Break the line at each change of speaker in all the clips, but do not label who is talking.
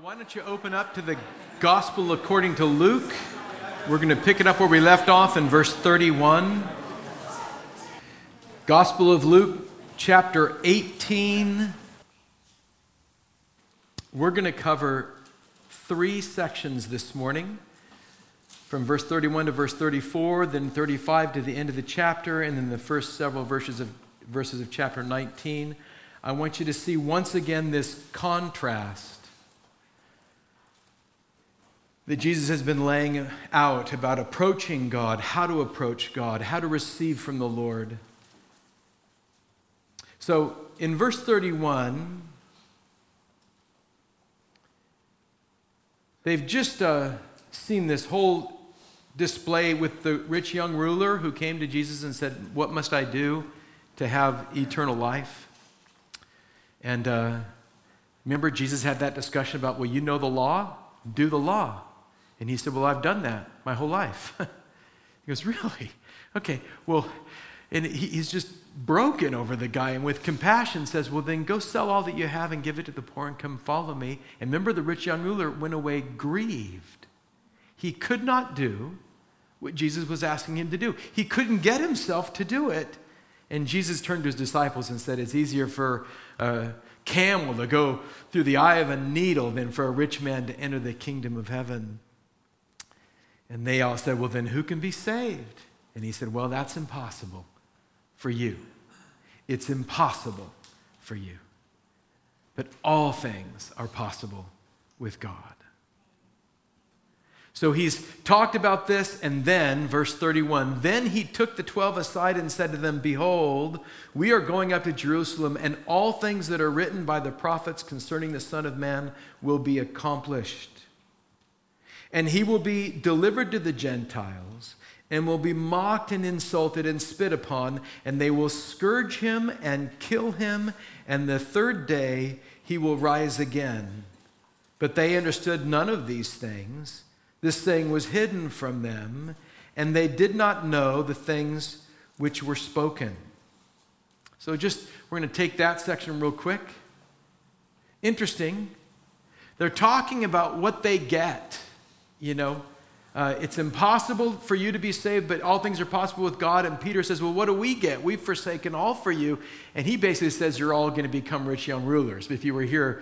Why don't you open up to the Gospel according to Luke? We're going to pick it up where we left off in verse 31. Gospel of Luke, chapter 18. We're going to cover three sections this morning, from verse 31 to verse 34, then 35 to the end of the chapter, and then the first several verses of chapter 19. I want you to see once again this contrast that Jesus has been laying out about approaching God, how to approach God, how to receive from the Lord. So in verse 31, they've just seen this whole display with the rich young ruler who came to Jesus and said, "What must I do to have eternal life?" And remember, Jesus had that discussion about, well, you know the law, do the law. And he said, well, I've done that my whole life. He goes, really? Okay, well, and he's just broken over the guy, and with compassion says, well, then go sell all that you have and give it to the poor and come follow me. And remember, the rich young ruler went away grieved. He could not do what Jesus was asking him to do. He couldn't get himself to do it. And Jesus turned to his disciples and said, it's easier for a camel to go through the eye of a needle than for a rich man to enter the kingdom of heaven. And they all said, well, then who can be saved? And he said, well, that's impossible for you. It's impossible for you. But all things are possible with God. So he's talked about this, and then, verse 31, then he took the 12 aside and said to them, behold, we are going up to Jerusalem, and all things that are written by the prophets concerning the Son of Man will be accomplished. And he will be delivered to the Gentiles, and will be mocked and insulted and spit upon, and they will scourge him and kill him, and the third day he will rise again. But they understood none of these things. This thing was hidden from them, and they did not know the things which were spoken. So we're going to take that section real quick. Interesting. They're talking about what they get. It's impossible for you to be saved, but all things are possible with God. And Peter says, well, what do we get? We've forsaken all for you. And he basically says, you're all going to become rich young rulers. If you were here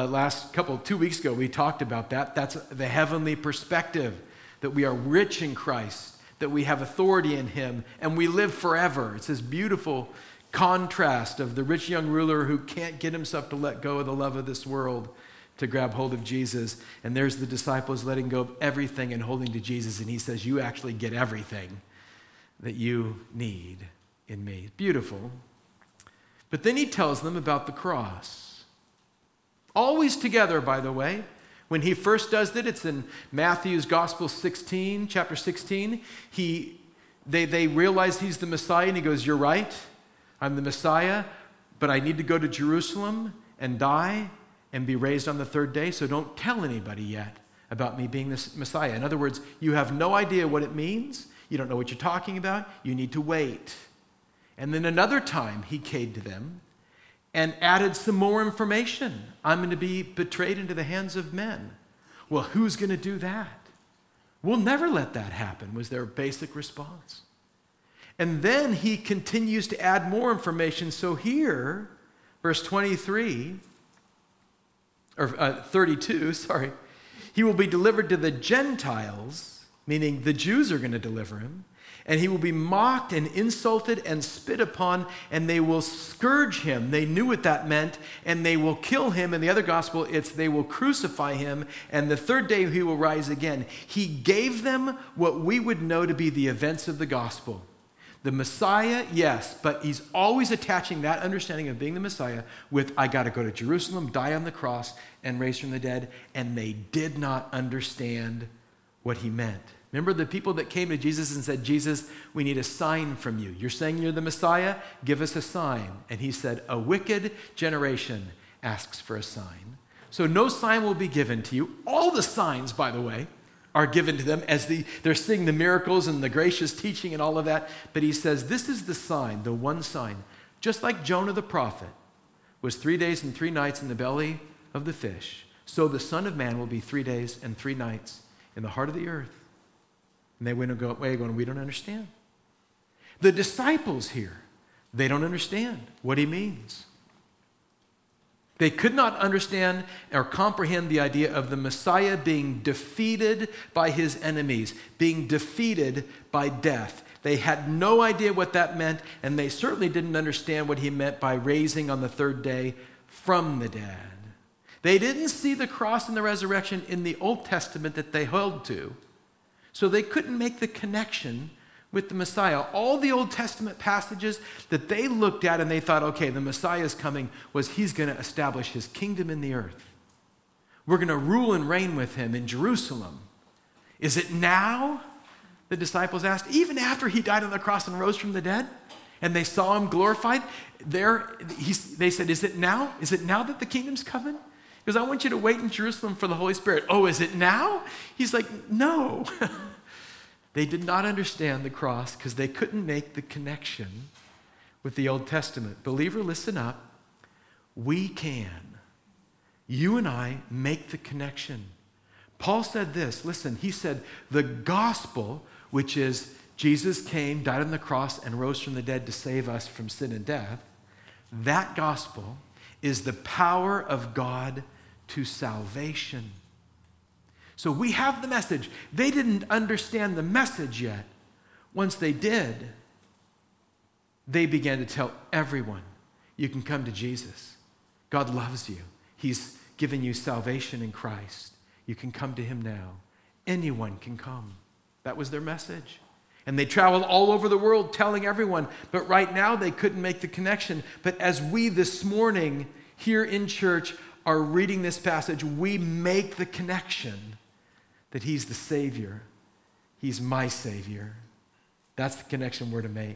2 weeks ago, we talked about that. That's the heavenly perspective, that we are rich in Christ, that we have authority in him, and we live forever. It's this beautiful contrast of the rich young ruler who can't get himself to let go of the love of this world to grab hold of Jesus. And there's the disciples letting go of everything and holding to Jesus. And he says, you actually get everything that you need in me. Beautiful. But then he tells them about the cross. Always together, by the way. When he first does it, it's in Matthew's Gospel 16, chapter 16. They realize he's the Messiah, and he goes, you're right, I'm the Messiah, but I need to go to Jerusalem and die and be raised on the third day, so don't tell anybody yet about me being the Messiah. In other words, you have no idea what it means. You don't know what you're talking about. You need to wait. And then another time he came to them and added some more information. I'm going to be betrayed into the hands of men. Well, who's going to do that? We'll never let that happen, was their basic response. And then he continues to add more information. So here, verse 32, he will be delivered to the Gentiles, meaning the Jews are going to deliver him, and he will be mocked and insulted and spit upon, and they will scourge him. They knew what that meant, and they will kill him. In the other gospel, it's they will crucify him, and the third day he will rise again. He gave them what we would know to be the events of the gospel. The Messiah, yes, but he's always attaching that understanding of being the Messiah with, I got to go to Jerusalem, die on the cross, and raise from the dead. And they did not understand what he meant. Remember the people that came to Jesus and said, Jesus, we need a sign from you. You're saying you're the Messiah? Give us a sign. And he said, a wicked generation asks for a sign. So no sign will be given to you. All the signs, by the way, are given to them as they're seeing the miracles and the gracious teaching and all of that. But he says, this is the sign, the one sign. Just like Jonah the prophet was 3 days and 3 nights in the belly of the fish, so the Son of Man will be 3 days and 3 nights in the heart of the earth. And they went away going, we don't understand. The disciples here, they don't understand what he means. They could not understand or comprehend the idea of the Messiah being defeated by his enemies, being defeated by death. They had no idea what that meant, and they certainly didn't understand what he meant by raising on the 3rd day from the dead. They didn't see the cross and the resurrection in the Old Testament that they held to, so they couldn't make the connection with the Messiah. All the Old Testament passages that they looked at and they thought, okay, the Messiah is coming, was he's going to establish his kingdom in the earth. We're going to rule and reign with him in Jerusalem. Is it now? The disciples asked, even after he died on the cross and rose from the dead, and they saw him glorified, they said, is it now? Is it now that the kingdom's coming? Because I want you to wait in Jerusalem for the Holy Spirit. Oh, is it now? He's like, no. They did not understand the cross because they couldn't make the connection with the Old Testament. Believer, listen up. We can. You and I make the connection. Paul said this, listen, he said, the gospel, which is Jesus came, died on the cross, and rose from the dead to save us from sin and death, that gospel is the power of God to salvation. So we have the message. They didn't understand the message yet. Once they did, they began to tell everyone, you can come to Jesus. God loves you. He's given you salvation in Christ. You can come to him now. Anyone can come. That was their message. And they traveled all over the world telling everyone, but right now they couldn't make the connection. But as we this morning here in church are reading this passage, we make the connection that he's the Savior. He's my Savior. That's the connection we're to make.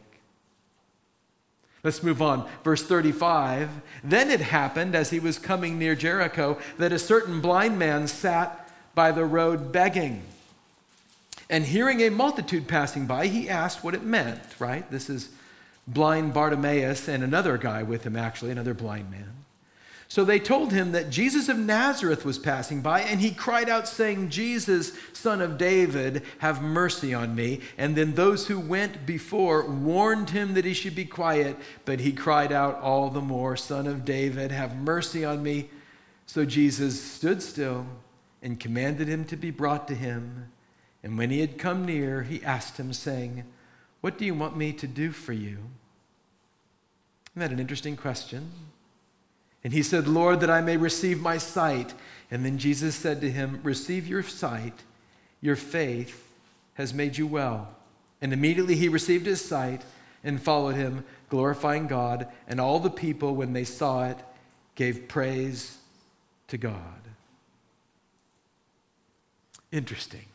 Let's move on. Verse 35. Then it happened, as he was coming near Jericho, that a certain blind man sat by the road begging. And hearing a multitude passing by, he asked what it meant, right? This is blind Bartimaeus and another guy with him, actually, another blind man. So they told him that Jesus of Nazareth was passing by, and he cried out, saying, Jesus, Son of David, have mercy on me. And then those who went before warned him that he should be quiet, but he cried out all the more, Son of David, have mercy on me. So Jesus stood still and commanded him to be brought to him. And when he had come near, he asked him, saying, what do you want me to do for you? Isn't that an interesting question? And he said, Lord, that I may receive my sight. And then Jesus said to him, receive your sight. Your faith has made you well. And immediately he received his sight and followed him, glorifying God. And all the people, when they saw it, gave praise to God. Interesting.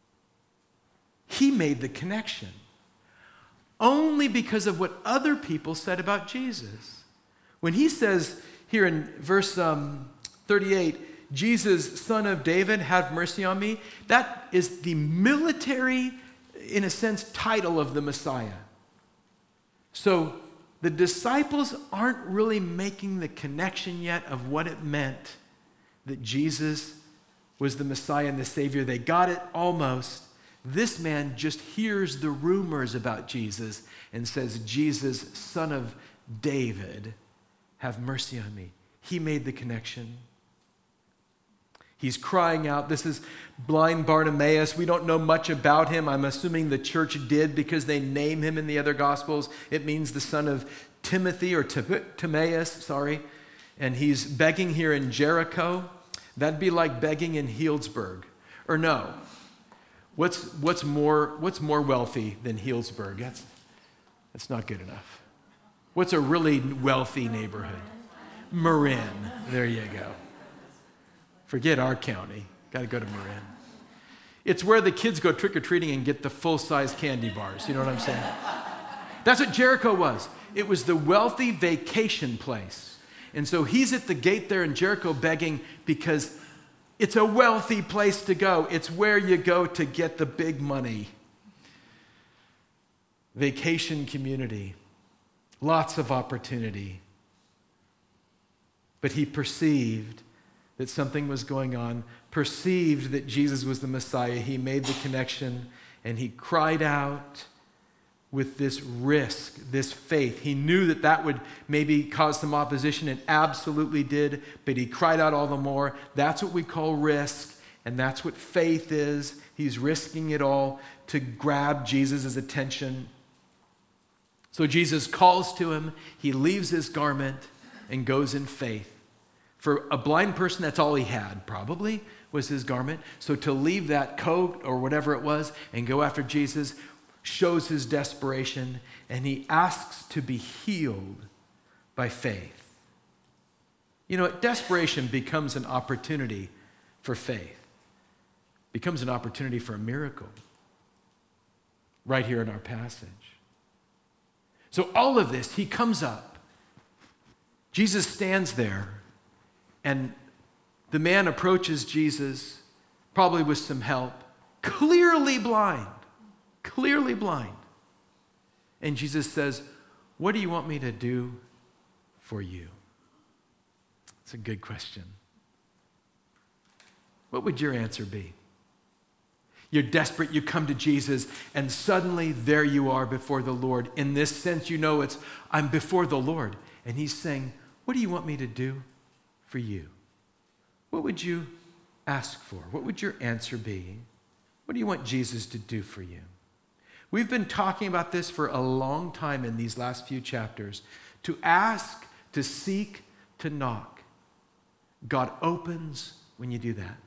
He made the connection only because of what other people said about Jesus. When he says here in verse 38, Jesus, Son of David, have mercy on me, that is the military, in a sense, title of the Messiah. So the disciples aren't really making the connection yet of what it meant that Jesus was the Messiah and the Savior. They got it almost. This man just hears the rumors about Jesus and says, Jesus, Son of David, have mercy on me. He made the connection. He's crying out. This is blind Bartimaeus. We don't know much about him. I'm assuming the church did because they name him in the other Gospels. It means the son of Timothy or Timaeus, sorry. And he's begging here in Jericho. That'd be like begging in Healdsburg. Or no. What's more wealthy than Healdsburg? That's not good enough. What's a really wealthy neighborhood? Marin. There you go. Forget our county. Got to go to Marin. It's where the kids go trick-or-treating and get the full-size candy bars. You know what I'm saying? That's what Jericho was. It was the wealthy vacation place. And so he's at the gate there in Jericho begging because it's a wealthy place to go. It's where you go to get the big money. Vacation community. Lots of opportunity. But he perceived that something was going on, perceived that Jesus was the Messiah. He made the connection, and he cried out with this risk, this faith. He knew that that would maybe cause some opposition. It absolutely did, but he cried out all the more. That's what we call risk, and that's what faith is. He's risking it all to grab Jesus' attention. So Jesus calls to him. He leaves his garment and goes in faith. For a blind person, that's all he had, probably, was his garment. So to leave that coat or whatever it was and go after Jesus shows his desperation, and he asks to be healed by faith. You know, desperation becomes an opportunity for faith, becomes an opportunity for a miracle right here in our passage. So all of this, he comes up. Jesus stands there, and the man approaches Jesus, probably with some help, clearly blind. Clearly blind. And Jesus says, "What do you want me to do for you?" It's a good question. What would your answer be? You're desperate, you come to Jesus, and suddenly there you are before the Lord. In this sense, you know I'm before the Lord. And he's saying, "What do you want me to do for you?" What would you ask for? What would your answer be? What do you want Jesus to do for you? We've been talking about this for a long time in these last few chapters. To ask, to seek, to knock. God opens when you do that.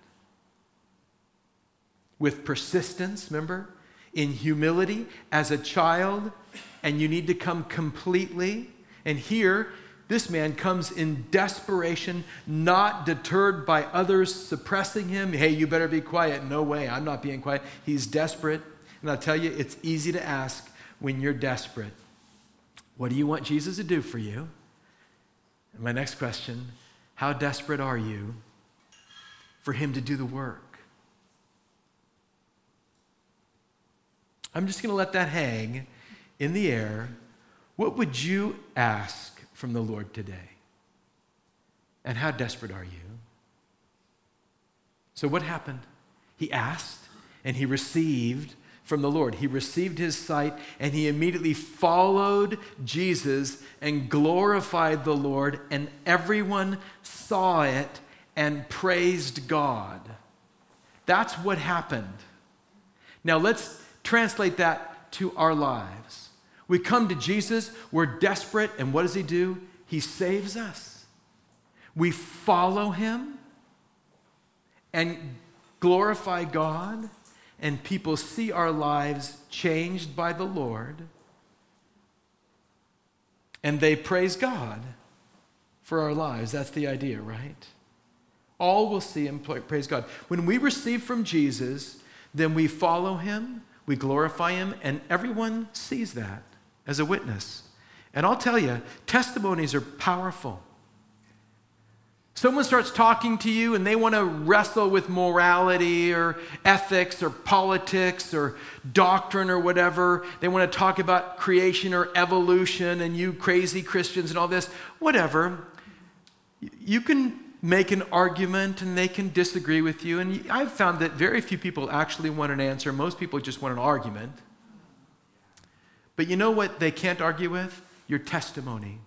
With persistence, remember? In humility, as a child, and you need to come completely. And here, this man comes in desperation, not deterred by others suppressing him. "Hey, you better be quiet." No way, I'm not being quiet. He's desperate. And I'll tell you, it's easy to ask when you're desperate. What do you want Jesus to do for you? And my next question, how desperate are you for him to do the work? I'm just going to let that hang in the air. What would you ask from the Lord today? And how desperate are you? So what happened? He asked and he received from the Lord. He received his sight, and he immediately followed Jesus and glorified the Lord, and everyone saw it and praised God. That's what happened. Now let's translate that to our lives. We come to Jesus, we're desperate, and what does he do? He saves us. We follow him and glorify God, and people see our lives changed by the Lord, and they praise God for our lives. That's the idea, right? All will see and praise God. When we receive from Jesus, then we follow him, we glorify him, and everyone sees that as a witness. And I'll tell you, testimonies are powerful. Someone starts talking to you and they want to wrestle with morality or ethics or politics or doctrine or whatever. They want to talk about creation or evolution, and you crazy Christians and all this, whatever. You can make an argument and they can disagree with you. And I've found that very few people actually want an answer. Most people just want an argument. But you know what they can't argue with? Your testimony.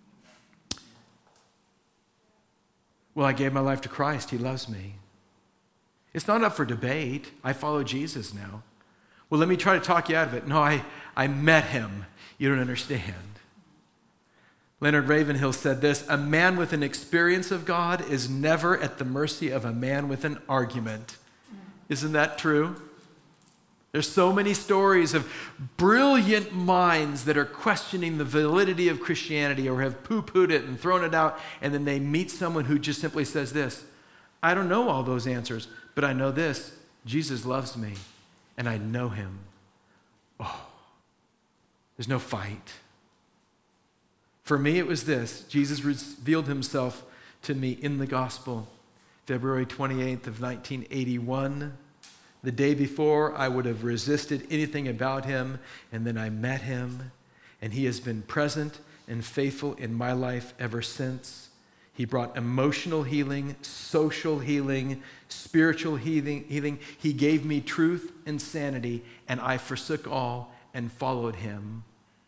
Well, I gave my life to Christ. He loves me. It's not up for debate. I follow Jesus now. Well, let me try to talk you out of it. No, I met him. You don't understand. Leonard Ravenhill said this: "A man with an experience of God is never at the mercy of a man with an argument." Isn't that true? There's so many stories of brilliant minds that are questioning the validity of Christianity or have poo-pooed it and thrown it out, and then they meet someone who just simply says this: "I don't know all those answers, but I know this: Jesus loves me, and I know him." Oh, there's no fight. For me, it was this: Jesus revealed himself to me in the gospel. February 28th of 1981. The day before, I would have resisted anything about him, and then I met him, and he has been present and faithful in my life ever since. He brought emotional healing, social healing, spiritual healing. He gave me truth and sanity, and I forsook all and followed him.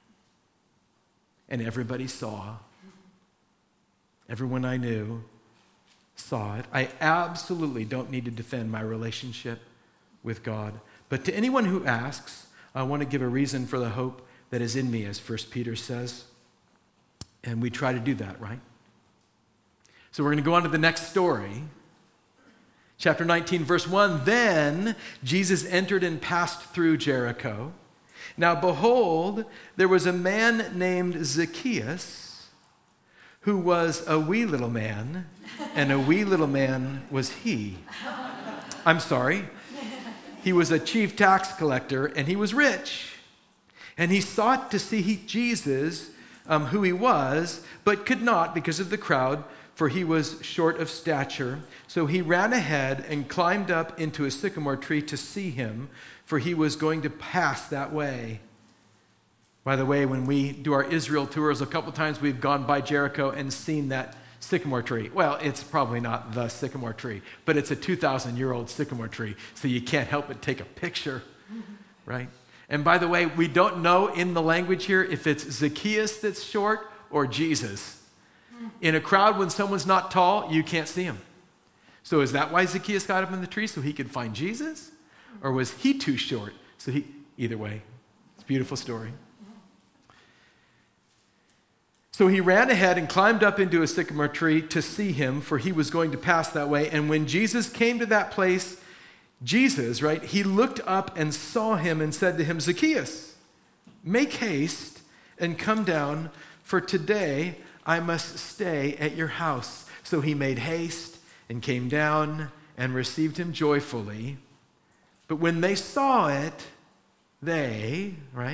And everybody saw. Everyone I knew saw it. I absolutely don't need to defend my relationship with God. But to anyone who asks, I want to give a reason for the hope that is in me, as 1 Peter says. And we try to do that, right? So we're going to go on to the next story. Chapter 19, verse 1. Then Jesus entered and passed through Jericho. Now behold, there was a man named Zacchaeus, who was a wee little man, and a wee little man was he. I'm sorry. He was a chief tax collector, and he was rich. And he sought to see Jesus, who he was, but could not because of the crowd, for he was short of stature. So he ran ahead and climbed up into a sycamore tree to see him, for he was going to pass that way. By the way, when we do our Israel tours, a couple times we've gone by Jericho and seen that sycamore tree. Well, it's probably not the sycamore tree, but it's a 2,000-year-old sycamore tree, so you can't help but take a picture, right? And by the way, we don't know in the language here if it's Zacchaeus that's short or Jesus. In a crowd, when someone's not tall, you can't see him. So is that why Zacchaeus got up in the tree, so he could find Jesus? Or was he too short? Either way, it's a beautiful story. So he ran ahead and climbed up into a sycamore tree to see him, for he was going to pass that way. And when Jesus came to that place, he looked up and saw him and said to him, Zacchaeus, make haste and come down, for today I must stay at your house. So he made haste and came down and received him joyfully. But when they saw it, they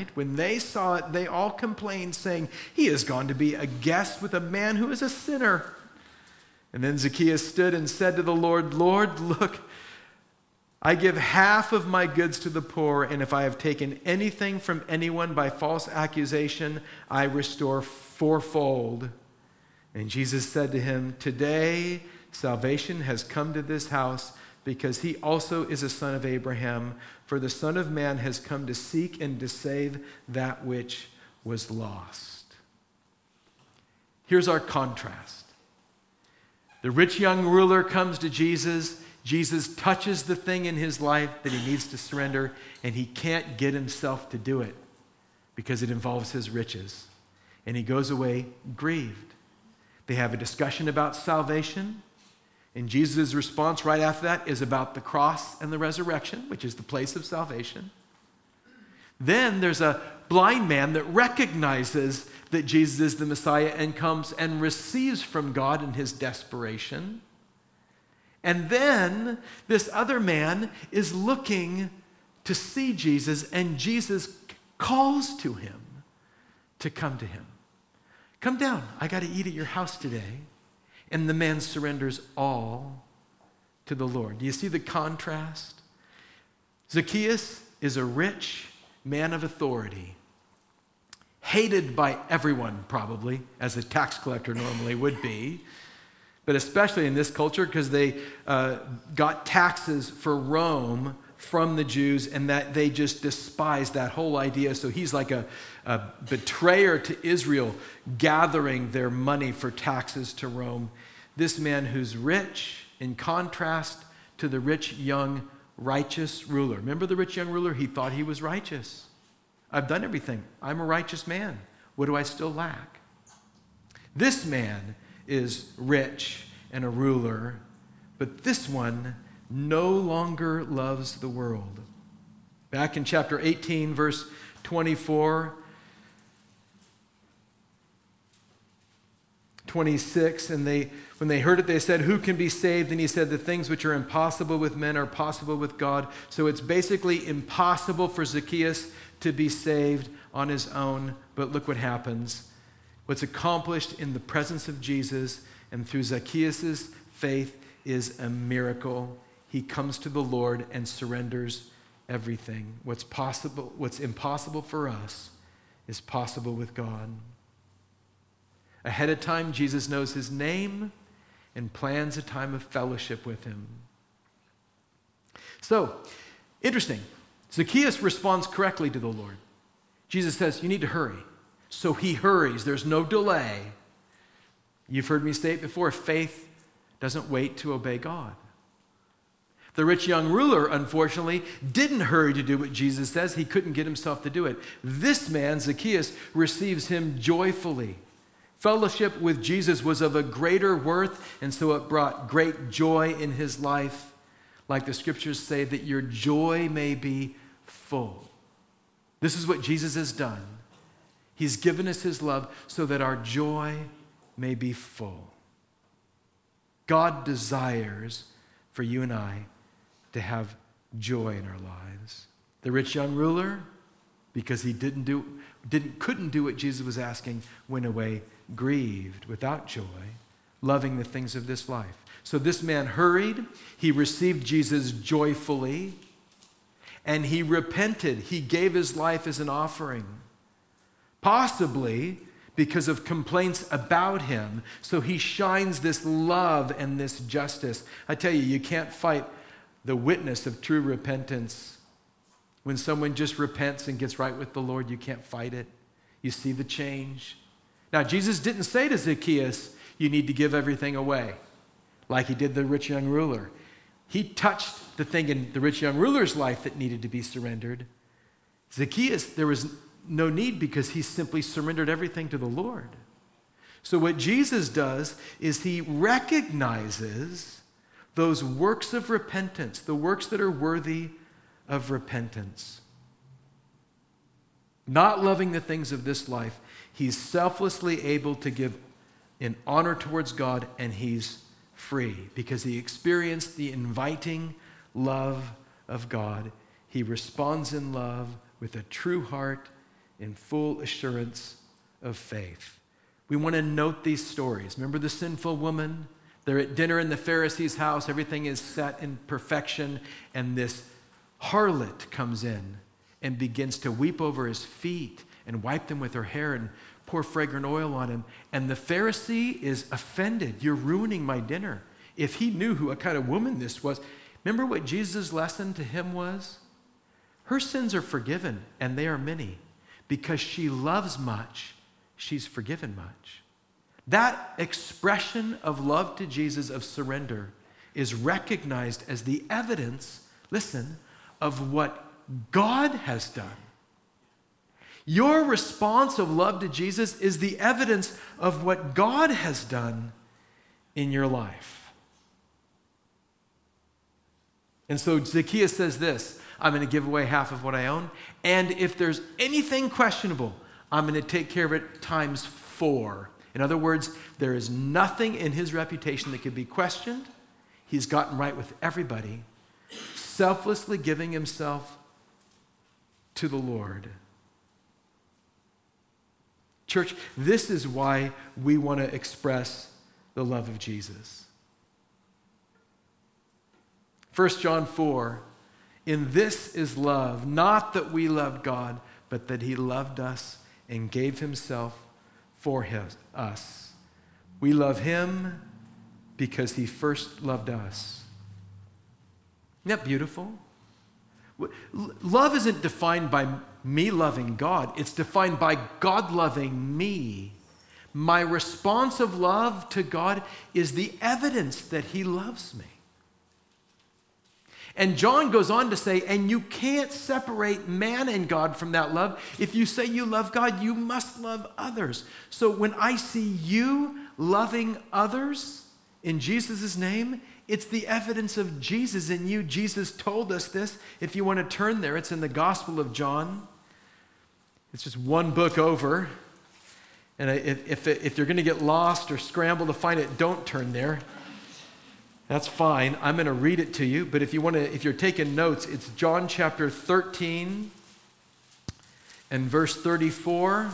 all complained, saying, he has gone to be a guest with a man who is a sinner. And then Zacchaeus stood and said to the Lord, Lord, look, I give half of my goods to the poor, and if I have taken anything from anyone by false accusation, I restore fourfold. And Jesus said to him, today salvation has come to this house, because he also is a son of Abraham. For the Son of Man has come to seek and to save that which was lost. Here's our contrast. The rich young ruler comes to Jesus. Jesus touches the thing in his life that he needs to surrender, and he can't get himself to do it because it involves his riches. And he goes away grieved. They have a discussion about salvation. And Jesus' response right after that is about the cross and the resurrection, which is the place of salvation. Then there's a blind man that recognizes that Jesus is the Messiah and comes and receives from God in his desperation. And then this other man is looking to see Jesus, and Jesus calls to him to come to him. Come down, I got to eat at your house today. And the man surrenders all to the Lord. Do you see the contrast? Zacchaeus is a rich man of authority, hated by everyone probably, as a tax collector normally would be, but especially in this culture because they got taxes for Rome from the Jews, and that they just despised that whole idea. So he's like a betrayer to Israel, gathering their money for taxes to Rome. This man who's rich, in contrast to the rich, young, righteous ruler. Remember the rich young ruler? He thought he was righteous. I've done everything. I'm a righteous man. What do I still lack? This man is rich and a ruler, but this one no longer loves the world. Back in chapter 18, verse 24, 26, and when they heard it, they said, who can be saved? And he said, the things which are impossible with men are possible with God. So it's basically impossible for Zacchaeus to be saved on his own. But look what happens. What's accomplished in the presence of Jesus and through Zacchaeus' faith is a miracle. He comes to the Lord and surrenders everything. What's impossible for us is possible with God. Ahead of time, Jesus knows his name and plans a time of fellowship with him. So, interesting. Zacchaeus responds correctly to the Lord. Jesus says, you need to hurry. So he hurries. There's no delay. You've heard me say it before. Faith doesn't wait to obey God. The rich young ruler, unfortunately, didn't hurry to do what Jesus says. He couldn't get himself to do it. This man, Zacchaeus, receives him joyfully. Fellowship with Jesus was of a greater worth, and so it brought great joy in his life. Like the scriptures say, that your joy may be full. This is what Jesus has done. He's given us his love so that our joy may be full. God desires for you and I to have joy in our lives. The rich young ruler, because he couldn't do what Jesus was asking, went away grieved, without joy, loving the things of this life. So this man hurried, he received Jesus joyfully, and he repented. He gave his life as an offering, possibly because of complaints about him. So he shines this love and this justice. I tell you, you can't fight the witness of true repentance. When someone just repents and gets right with the Lord, you can't fight it. You see the change. Now, Jesus didn't say to Zacchaeus, you need to give everything away, like he did the rich young ruler. He touched the thing in the rich young ruler's life that needed to be surrendered. Zacchaeus, there was no need because he simply surrendered everything to the Lord. So what Jesus does is he recognizes those works of repentance, the works that are worthy of repentance. Not loving the things of this life, he's selflessly able to give in honor towards God, and he's free because he experienced the inviting love of God. He responds in love with a true heart in full assurance of faith. We want to note these stories. Remember the sinful woman? They're at dinner in the Pharisee's house. Everything is set in perfection, and this harlot comes in and begins to weep over his feet and wipe them with her hair and pour fragrant oil on him. And the Pharisee is offended. You're ruining my dinner. If he knew what kind of woman this was. Remember what Jesus' lesson to him was? Her sins are forgiven, and they are many. Because she loves much, she's forgiven much. That expression of love to Jesus, of surrender, is recognized as the evidence, listen, of what God has done. Your response of love to Jesus is the evidence of what God has done in your life. And so Zacchaeus says this, I'm going to give away half of what I own, and if there's anything questionable, I'm going to take care of it times 4. In other words, there is nothing in his reputation that could be questioned. He's gotten right with everybody, selflessly giving himself to the Lord. Church, this is why we want to express the love of Jesus. 1 John 4, in this is love, not that we loved God, but that he loved us and gave himself for us. We love him because he first loved us. Isn't that beautiful? Love isn't defined by me loving God. It's defined by God loving me. My response of love to God is the evidence that he loves me. And John goes on to say, and you can't separate man and God from that love. If you say you love God, you must love others. So when I see you loving others in Jesus' name, it's the evidence of Jesus in you. Jesus told us this. If you want to turn there, it's in the Gospel of John. It's just one book over. And if you're going to get lost or scramble to find it, don't turn there. That's fine. I'm going to read it to you. But if you're taking notes, it's John chapter 13 and verse 34.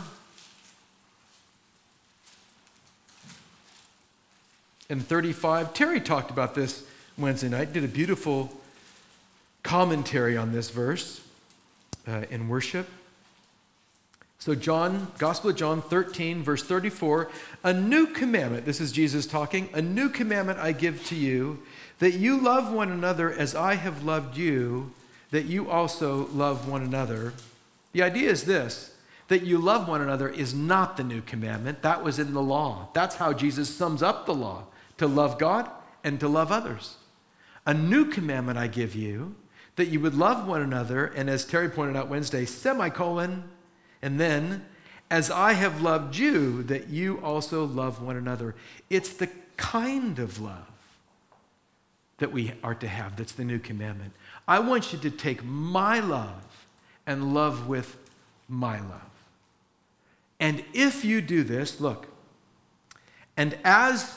And 35. Terry talked about this Wednesday night, did a beautiful commentary on this verse in worship. So Gospel of John 13, verse 34, a new commandment, this is Jesus talking, a new commandment I give to you, that you love one another as I have loved you, that you also love one another. The idea is this, that you love one another is not the new commandment. That was in the law. That's how Jesus sums up the law, to love God and to love others. A new commandment I give you, that you would love one another, and as Terry pointed out Wednesday, semicolon, and then, as I have loved you, that you also love one another. It's the kind of love that we are to have that's the new commandment. I want you to take my love and love with my love. And if you do this, look, and as,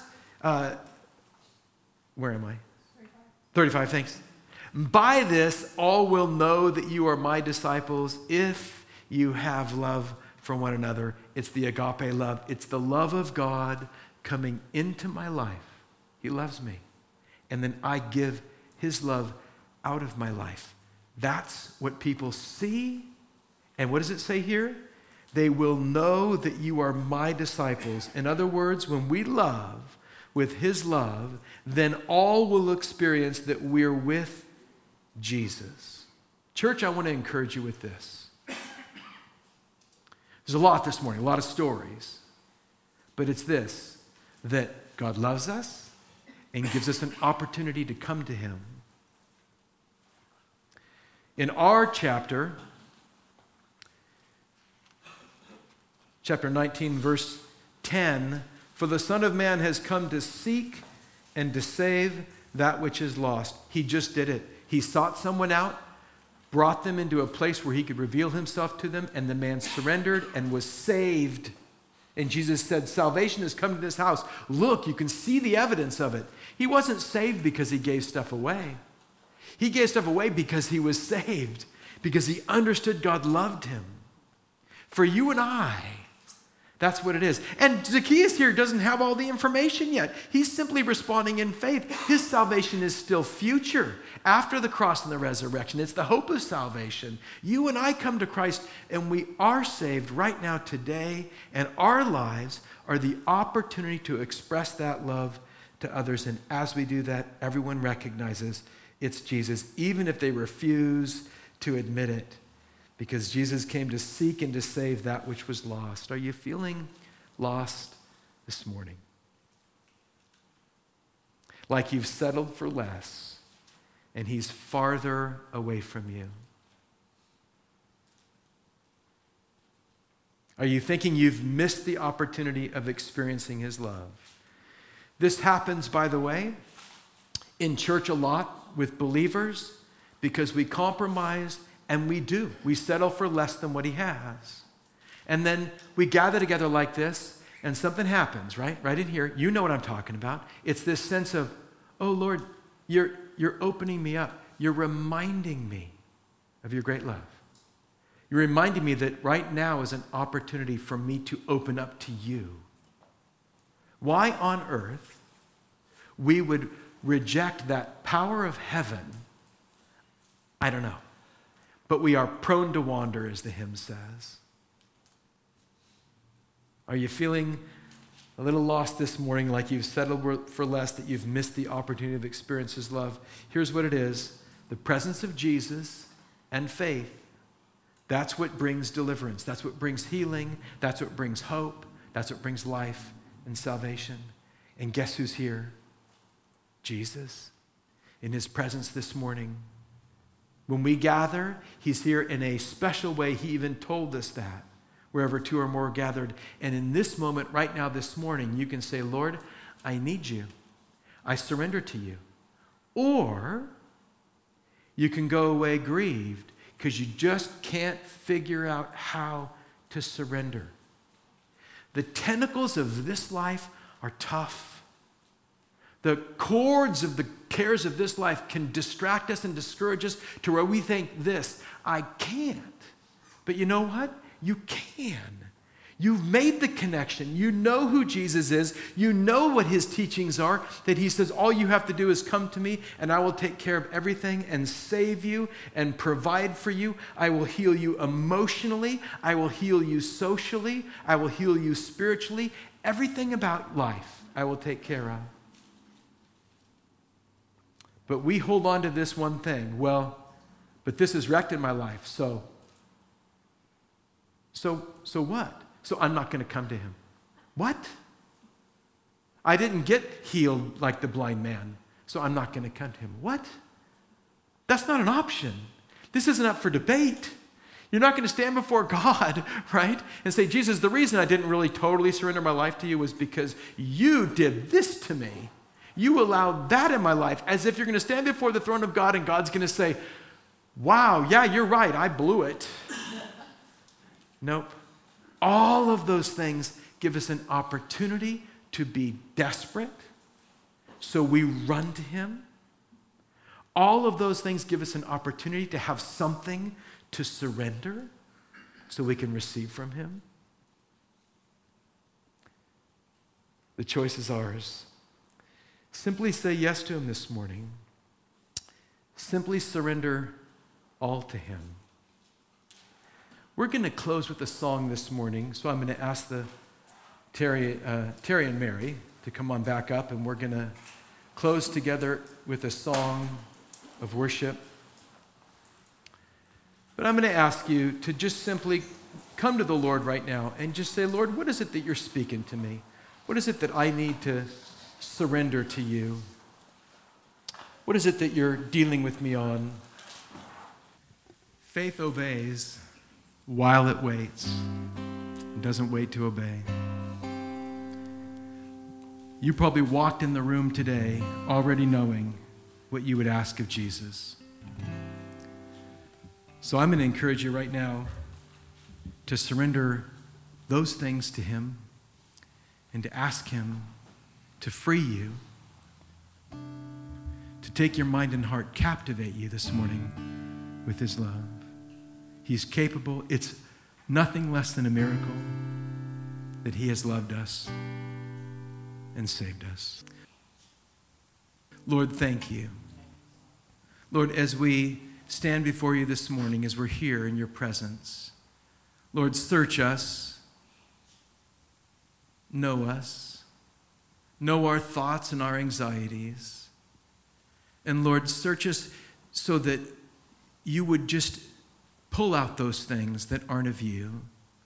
where am I? 35, thanks. By this, all will know that you are my disciples if you have love for one another. It's the agape love. It's the love of God coming into my life. He loves me. And then I give his love out of my life. That's what people see. And what does it say here? They will know that you are my disciples. In other words, when we love with his love, then all will experience that we're with Jesus. Church, I want to encourage you with this. There's a lot this morning, a lot of stories. But it's this, that God loves us and gives us an opportunity to come to him. In our chapter 19, verse 10, for the Son of Man has come to seek and to save that which is lost. He just did it. He sought someone out, brought them into a place where he could reveal himself to them, and the man surrendered and was saved. And Jesus said, salvation has come to this house. Look, you can see the evidence of it. He wasn't saved because he gave stuff away. He gave stuff away because he was saved, because he understood God loved him. For you and I, that's what it is. And Zacchaeus here doesn't have all the information yet. He's simply responding in faith. His salvation is still future after the cross and the resurrection. It's the hope of salvation. You and I come to Christ and we are saved right now today, and our lives are the opportunity to express that love to others. And as we do that, everyone recognizes it's Jesus, even if they refuse to admit it. Because Jesus came to seek and to save that which was lost. Are you feeling lost this morning? Like you've settled for less and he's farther away from you? Are you thinking you've missed the opportunity of experiencing his love? This happens, by the way, in church a lot with believers because we compromise. And we do. We settle for less than what he has. And then we gather together like this, and something happens, right? Right in here. You know what I'm talking about. It's this sense of, oh, Lord, you're opening me up. You're reminding me of your great love. You're reminding me that right now is an opportunity for me to open up to you. Why on earth we would reject that power of heaven, I don't know. But we are prone to wander, as the hymn says. Are you feeling a little lost this morning, like you've settled for less, that you've missed the opportunity to experience his love? Here's what it is. The presence of Jesus and faith, that's what brings deliverance. That's what brings healing. That's what brings hope. That's what brings life and salvation. And guess who's here? Jesus. In his presence this morning. When we gather, he's here in a special way. He even told us that, wherever two or more are gathered. And in this moment, right now, this morning, you can say, Lord, I need you. I surrender to you. Or you can go away grieved because you just can't figure out how to surrender. The tentacles of this life are tough. The cords of the cares of this life can distract us and discourage us to where we think this, I can't. But you know what? You can. You've made the connection. You know who Jesus is. You know what his teachings are, that he says, all you have to do is come to me and I will take care of everything and save you and provide for you. I will heal you emotionally. I will heal you socially. I will heal you spiritually. Everything about life I will take care of. But we hold on to this one thing. Well, but this has wrecked in my life, so what? So I'm not going to come to him. What? I didn't get healed like the blind man, so I'm not going to come to him. What? That's not an option. This isn't up for debate. You're not going to stand before God, right, and say, Jesus, the reason I didn't really totally surrender my life to you was because you did this to me. You allowed that in my life, as if you're going to stand before the throne of God and God's going to say, wow, yeah, you're right, I blew it. Nope. All of those things give us an opportunity to be desperate, so we run to him. All of those things give us an opportunity to have something to surrender, so we can receive from him. The choice is ours. Simply say yes to him this morning. Simply surrender all to him. We're going to close with a song this morning, so I'm going to ask Terry and Mary to come on back up, and we're going to close together with a song of worship. But I'm going to ask you to just simply come to the Lord right now and just say, Lord, what is it that you're speaking to me? What is it that I need to surrender to you? What is it that you're dealing with me on? Faith obeys while it waits. It doesn't wait to obey. You probably walked in the room today already knowing what you would ask of Jesus. So I'm going to encourage you right now to surrender those things to him and to ask him to free you, to take your mind and heart, captivate you this morning with his love. He's capable. It's nothing less than a miracle that he has loved us and saved us. Lord, thank you. Lord, as we stand before you this morning, as we're here in your presence, Lord, search us, know our thoughts and our anxieties. And Lord, search us so that you would just pull out those things that aren't of you.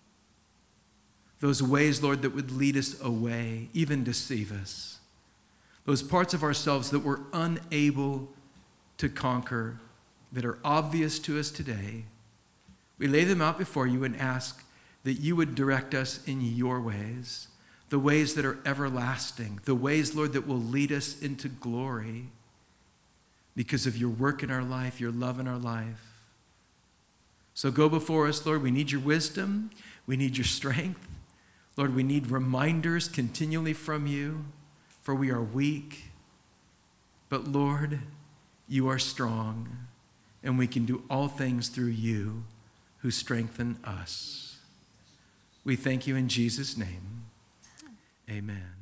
Those ways, Lord, that would lead us away, even deceive us. Those parts of ourselves that we're unable to conquer, that are obvious to us today. We lay them out before you and ask that you would direct us in your ways, the ways that are everlasting, the ways, Lord, that will lead us into glory because of your work in our life, your love in our life. So go before us, Lord. We need your wisdom. We need your strength. Lord, we need reminders continually from you, for we are weak. But Lord, you are strong, and we can do all things through you who strengthen us. We thank you in Jesus' name. Amen.